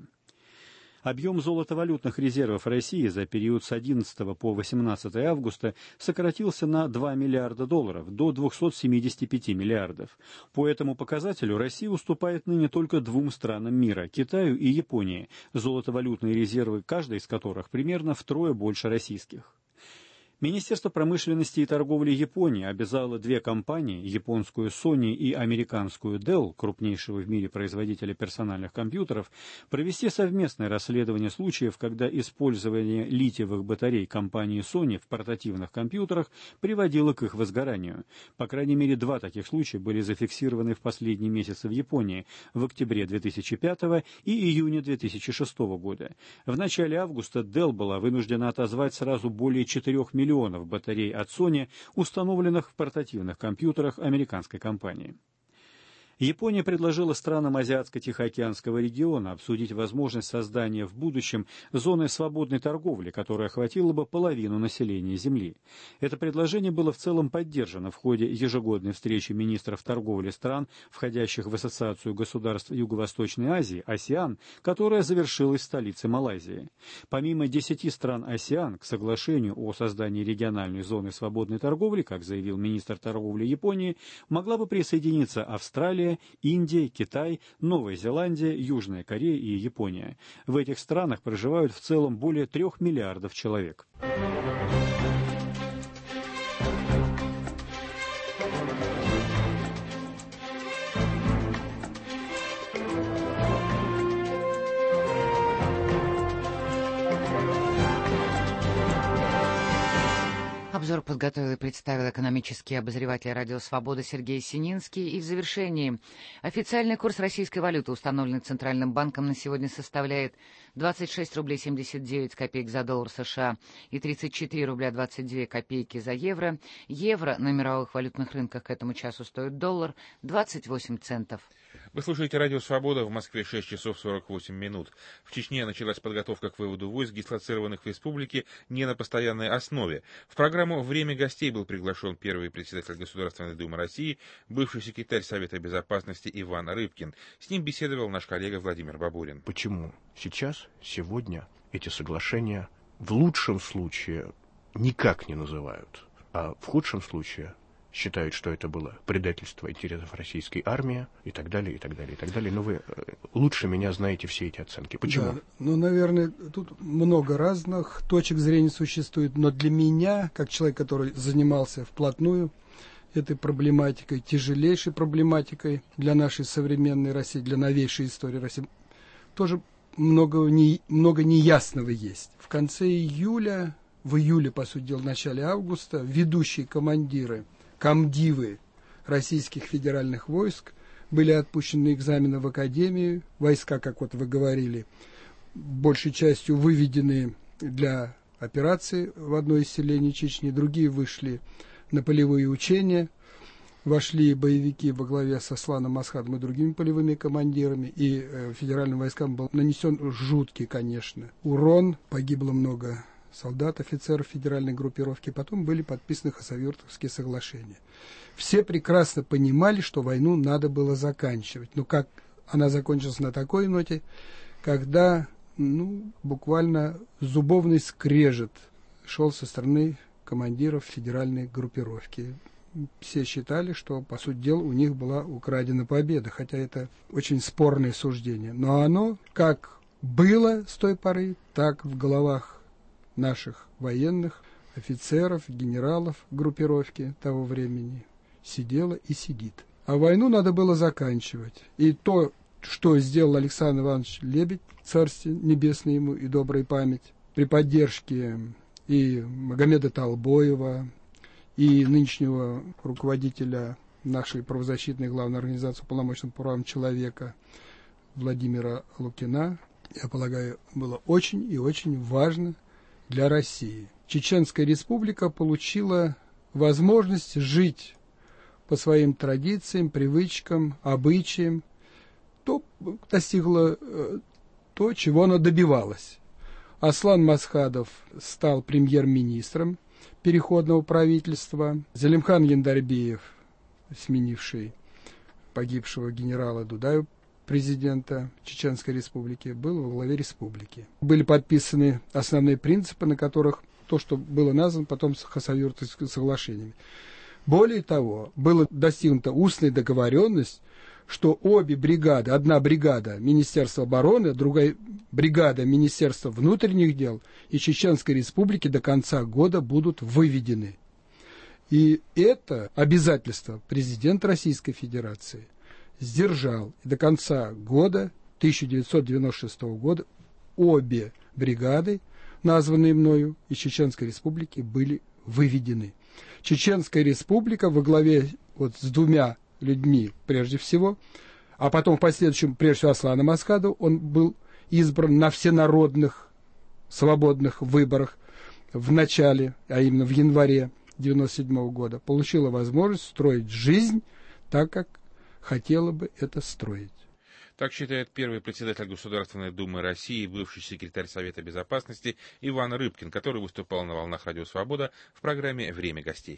Объем золотовалютных резервов России за период с одиннадцатого по восемнадцатое августа сократился на два миллиарда долларов до двухсот семидесяти пяти миллиардов. По этому показателю Россия уступает ныне только двум странам мира – Китаю и Японии, золотовалютные резервы каждой из которых примерно втрое больше российских. Министерство промышленности и торговли Японии обязало две компании, японскую Sony и американскую Dell, крупнейшего в мире производителя персональных компьютеров, провести совместное расследование случаев, когда использование литиевых батарей компании Sony в портативных компьютерах приводило к их возгоранию. По крайней мере, два таких случая были зафиксированы в последние месяцы в Японии в октябре две тысячи пятого и июне две тысячи шестого года. В начале августа Dell была вынуждена отозвать сразу более четырёх миллионов батарей от Sony, установленных в портативных компьютерах американской компании. Япония предложила странам Азиатско-Тихоокеанского региона обсудить возможность создания в будущем зоны свободной торговли, которая охватила бы половину населения Земли. Это предложение было в целом поддержано в ходе ежегодной встречи министров торговли стран, входящих в Ассоциацию государств Юго-Восточной Азии, АСЕАН, которая завершилась в столице Малайзии. Помимо десяти стран АСЕАН, к соглашению о создании региональной зоны свободной торговли, как заявил министр торговли Японии, могла бы присоединиться Австралия, Индия, Китай, Новая Зеландия, Южная Корея и Япония. В этих странах проживают в целом более трех миллиардов человек. Обзор подготовил и представил экономический обозреватель «Радио Свобода» Сергей Сининский. И в завершении официальный курс российской валюты, установленный Центральным банком, на сегодня составляет двадцать шесть рублей семьдесят девять копеек за доллар США и тридцать четыре рубля двадцать две копейки за евро. Евро на мировых валютных рынках к этому часу стоит доллар двадцать восемь центов. Вы слушаете «Радио Свобода», в Москве шесть часов сорок восемь минут. В Чечне началась подготовка к выводу войск, дислоцированных в республике, не на постоянной основе. В программу «Время гостей» был приглашен первый председатель Государственной Думы России, бывший секретарь Совета Безопасности Иван Рыбкин. С ним беседовал наш коллега Владимир Бабурин. Почему сейчас, сегодня эти соглашения в лучшем случае никак не называют, а в худшем случае считают, что это было предательство интересов российской армии и так далее, и так далее, и так далее. Но вы лучше меня знаете все эти оценки. Почему? Да, ну, наверное, тут много разных точек зрения существует, но для меня, как человек, который занимался вплотную этой проблематикой, тяжелейшей проблематикой для нашей современной России, для новейшей истории России, тоже много, не, много неясного есть. В конце июля, в июле, по сути дела, в начале августа, ведущие командиры комдивы российских федеральных войск были отпущены экзамены в академию. Войска, как вот вы говорили, большей частью выведены для операции в одно из селений Чечни, другие вышли на полевые учения. Вошли боевики во главе с Асланом Асхадом и другими полевыми командирами, и э, федеральным войскам был нанесен жуткий, конечно, урон, погибло много солдат, офицеров федеральной группировки, потом были подписаны Хасавюртовские соглашения. Все прекрасно понимали, что войну надо было заканчивать. Но как она закончилась на такой ноте, когда ну, буквально зубовный скрежет шел со стороны командиров федеральной группировки. все считали, что, по сути дела, у них была украдена победа, хотя это очень спорное суждение. Но оно как было с той поры, так в головах наших военных, офицеров, генералов группировки того времени сидело и сидит. А войну надо было заканчивать. И то, что сделал Александр Иванович Лебедь, царствие небесное ему и добрая память, при поддержке и Магомеда Толбоева, и нынешнего руководителя нашей правозащитной главной организации по полномочным правам человека Владимира Лукина, я полагаю, было очень и очень важно для России. Чеченская республика получила возможность жить по своим традициям, привычкам, обычаям, то достигла то, чего она добивалась. Аслан Масхадов стал премьер-министром переходного правительства. Зелимхан Яндарбиев, сменивший погибшего генерала Дудаева, президента Чеченской республики, был во главе республики. Были подписаны основные принципы, на которых то, что было названо потом Хасавюртовскими соглашениями. Более того, была достигнута устная договоренность, что обе бригады, одна бригада Министерства обороны, другая бригада Министерства внутренних дел и Чеченской республики до конца года будут выведены. И это обязательство президент Российской Федерации сдержал. И до конца года, тысяча девятьсот девяносто шестого года, обе бригады, названные мною, из Чеченской республики, были выведены. Чеченская республика во главе вот с двумя людьми прежде всего, а потом в последующем, прежде всего, Асланом Масхадовым, он был избран на всенародных свободных выборах в начале, а именно в январе девяносто седьмого года, получила возможность строить жизнь так, как хотела бы это строить. Так считает первый председатель Государственной Думы России, бывший секретарь Совета Безопасности Иван Рыбкин, который выступал на волнах Радио Свобода в программе «Время гостей».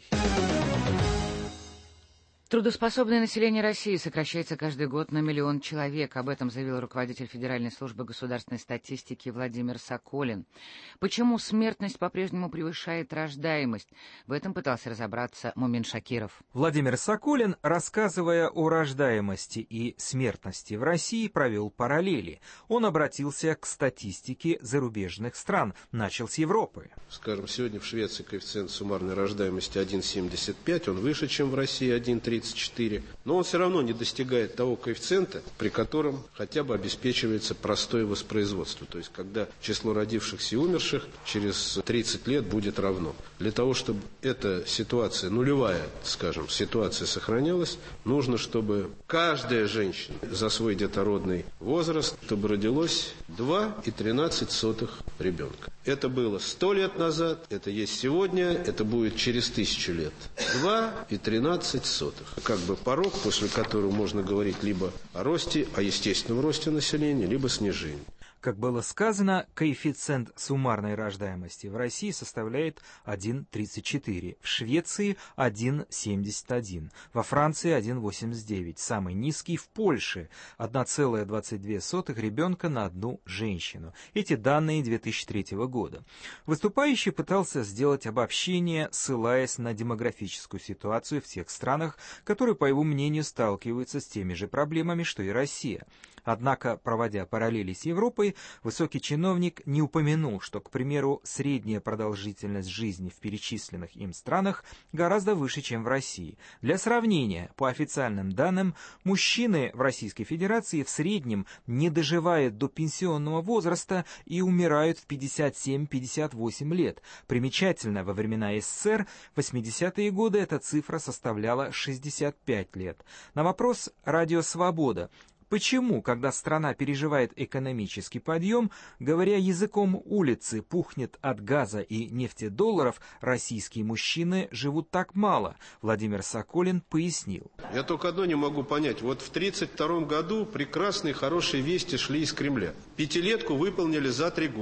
Трудоспособное население России сокращается каждый год на миллион человек. Об этом заявил руководитель Федеральной службы государственной статистики Владимир Соколин. Почему смертность по-прежнему превышает рождаемость? В этом пытался разобраться Мумин Шакиров. Владимир Соколин, рассказывая о рождаемости и смертности в России, провел параллели. Он обратился к статистике зарубежных стран, начал с Европы. Скажем, сегодня в Швеции коэффициент суммарной рождаемости один целых семьдесят пять сотых, он выше, чем в России один целых тридцать четыре сотых, но он все равно не достигает того коэффициента, при котором хотя бы обеспечивается простое воспроизводство, то есть когда число родившихся и умерших через тридцать лет будет равно. Для того, чтобы эта ситуация, нулевая, скажем, ситуация сохранялась, нужно, чтобы каждая женщина за свой детородный возраст, чтобы родилось два целых тринадцать сотых ребенка. Это было сто лет назад, это есть сегодня, это будет через тысячу лет. два целых тринадцать сотых. Как бы порог, после которого можно говорить либо о росте, о естественном росте населения, либо снижении. Как было сказано, коэффициент суммарной рождаемости в России составляет один целых тридцать четыре сотых, в Швеции один целых семьдесят один сотых, во Франции один целых восемьдесят девять сотых, самый низкий в Польше один целых двадцать две сотых ребенка на одну женщину. Эти данные две тысячи третьего года. Выступающий пытался сделать обобщение, ссылаясь на демографическую ситуацию в тех странах, которые, по его мнению, сталкиваются с теми же проблемами, что и Россия. Однако, проводя параллели с Европой, высокий чиновник не упомянул, что, к примеру, средняя продолжительность жизни в перечисленных им странах гораздо выше, чем в России. Для сравнения, по официальным данным, мужчины в Российской Федерации в среднем не доживают до пенсионного возраста и умирают в пятьдесят семь - пятьдесят восемь лет. Примечательно, во времена СССР в восьмидесятые годы эта цифра составляла шестьдесят пять лет. На вопрос «Радио Свобода», почему, когда страна переживает экономический подъем, говоря языком улицы, пухнет от газа и нефтедолларов, российские мужчины живут так мало, Владимир Соколин пояснил. Я только одно не могу понять. Вот в тридцать втором году прекрасные, хорошие вести шли из Кремля. Пятилетку выполнили за три года.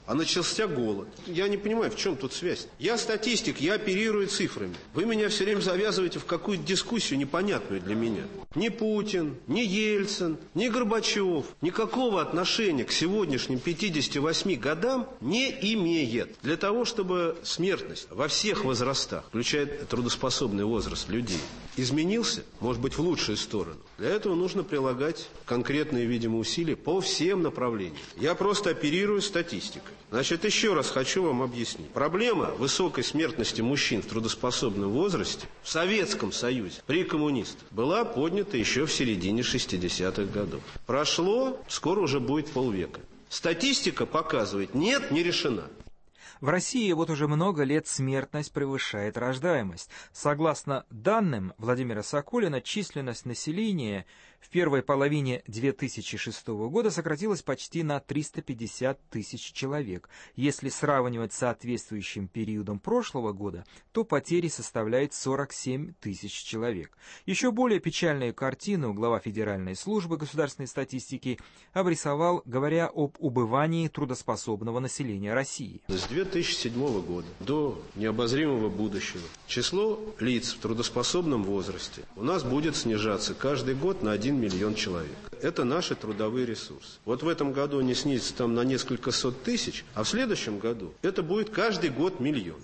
а начался голод. Я не понимаю, в чем тут связь. Я статистик, я оперирую цифрами. Вы меня все время завязываете в какую-то дискуссию непонятную для меня. Ни Путин, ни Ельцин, ни Горбачев никакого отношения к сегодняшним пятидесяти восьми годам не имеет. Для того, чтобы смертность во всех возрастах, включая трудоспособный возраст людей, изменился, может быть, в лучшую сторону, для этого нужно прилагать конкретные, видимо, усилия по всем направлениям. Я просто оперирую статистикой. Значит, еще раз хочу вам объяснить. Проблема высокой смертности мужчин в трудоспособном возрасте в Советском Союзе при коммунистах была поднята еще в середине шестидесятых годов. Прошло, скоро уже будет полвека. Статистика показывает, нет, не решена. В России вот уже много лет смертность превышает рождаемость. Согласно данным Владимира Соколина, численность населения в первой половине две тысячи шестого года сократилась почти на триста пятьдесят тысяч человек. Если сравнивать с соответствующим периодом прошлого года, то потери составляют сорок семь тысяч человек. Еще более печальную картину глава Федеральной службы государственной статистики обрисовал, говоря об убывании трудоспособного населения России. С две тысячи седьмого года до необозримого будущего число лиц в трудоспособном возрасте у нас будет снижаться каждый год на один миллион человек. Это наши трудовые ресурсы. Вот в этом году они снизятся там на несколько сот тысяч, а в следующем году это будет каждый год миллион.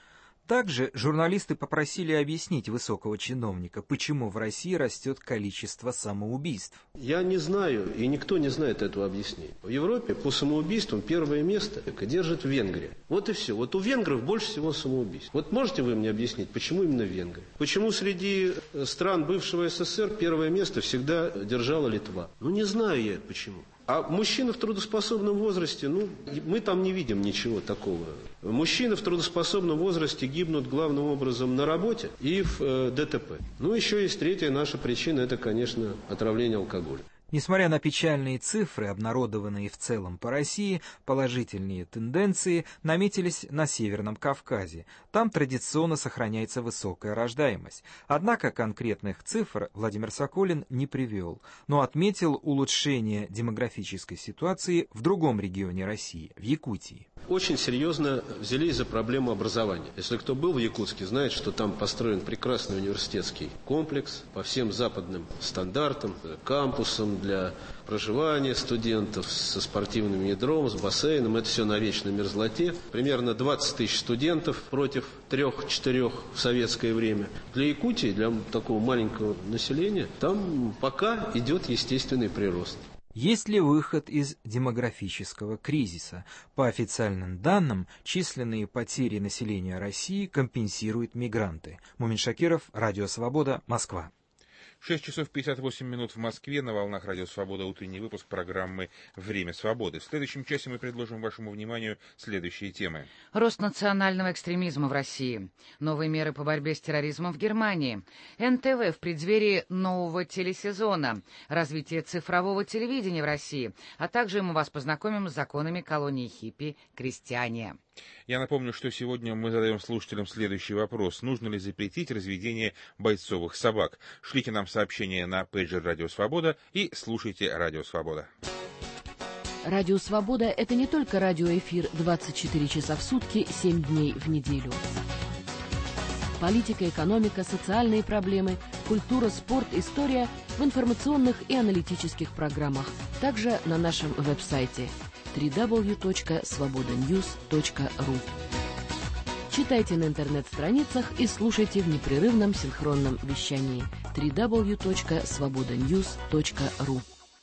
Также журналисты попросили объяснить высокого чиновника, почему в России растет количество самоубийств. Я не знаю, и никто не знает этого объяснения. В Европе по самоубийствам первое место держит Венгрия. Вот и все. Вот у венгров больше всего самоубийств. Вот можете вы мне объяснить, почему именно Венгрия? Почему среди стран бывшего СССР первое место всегда держала Литва? Ну не знаю я почему. А мужчины в трудоспособном возрасте, ну, мы там не видим ничего такого. Мужчины в трудоспособном возрасте гибнут главным образом на работе и в э, ДТП. Ну, еще есть третья наша причина, это, конечно, отравление алкоголем. Несмотря на печальные цифры, обнародованные в целом по России, положительные тенденции наметились на Северном Кавказе. Там традиционно сохраняется высокая рождаемость. Однако конкретных цифр Владимир Соколин не привел, но отметил улучшение демографической ситуации в другом регионе России, в Якутии. Очень серьезно взялись за проблему образования. Если кто был в Якутске, знает, что там построен прекрасный университетский комплекс по всем западным стандартам, кампусам для проживания студентов со спортивным ядром, с бассейном. Это все на вечной мерзлоте. Примерно двадцать тысяч студентов против трех-четырех в советское время. Для Якутии, для такого маленького населения, там пока идет естественный прирост. Есть ли выход из демографического кризиса? По официальным данным, численные потери населения России компенсируют мигранты. Мумин Шакиров, Радио Свобода, Москва. шесть часов пятьдесят восемь минут в Москве. На волнах Радио Свобода утренний выпуск программы «Время свободы». В следующем часе мы предложим вашему вниманию следующие темы. Рост национального экстремизма в России. Новые меры по борьбе с терроризмом в Германии. эн тэ вэ в преддверии нового телесезона. Развитие цифрового телевидения в России. А также мы вас познакомим с законами колонии хиппи «Крестьяне». Я напомню, что сегодня мы задаем слушателям следующий вопрос. Нужно ли запретить разведение бойцовых собак? Шлите нам сообщение на пейджер Радио Свобода и слушайте Радио Свобода. Радио Свобода — это не только радиоэфир двадцать четыре часа в сутки, семь дней в неделю. Политика, экономика, социальные проблемы, культура, спорт, история в информационных и аналитических программах. Также на нашем веб-сайте дабл ю дабл ю дабл ю точка свобода ньюс точка ру. Читайте на интернет-страницах и слушайте в непрерывном синхронном вещании дабл ю дабл ю дабл ю точка свобода ньюс точка ру.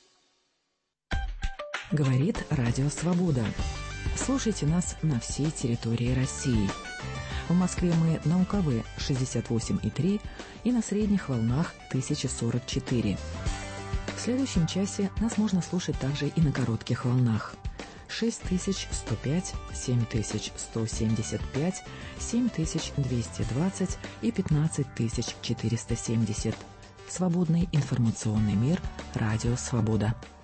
Говорит Радио Свобода. Слушайте нас на всей территории России. В Москве мы на У Ка Вэ шестьдесят восемь и три и на средних волнах тысяча сорок четыре. В следующем часе нас можно слушать также и на коротких волнах. шесть тысяч сто пять, семь тысяч сто семьдесят пять, семь тысяч двести двадцать и пятнадцать тысяч четыреста семьдесят. Свободный информационный мир. Радио Свобода.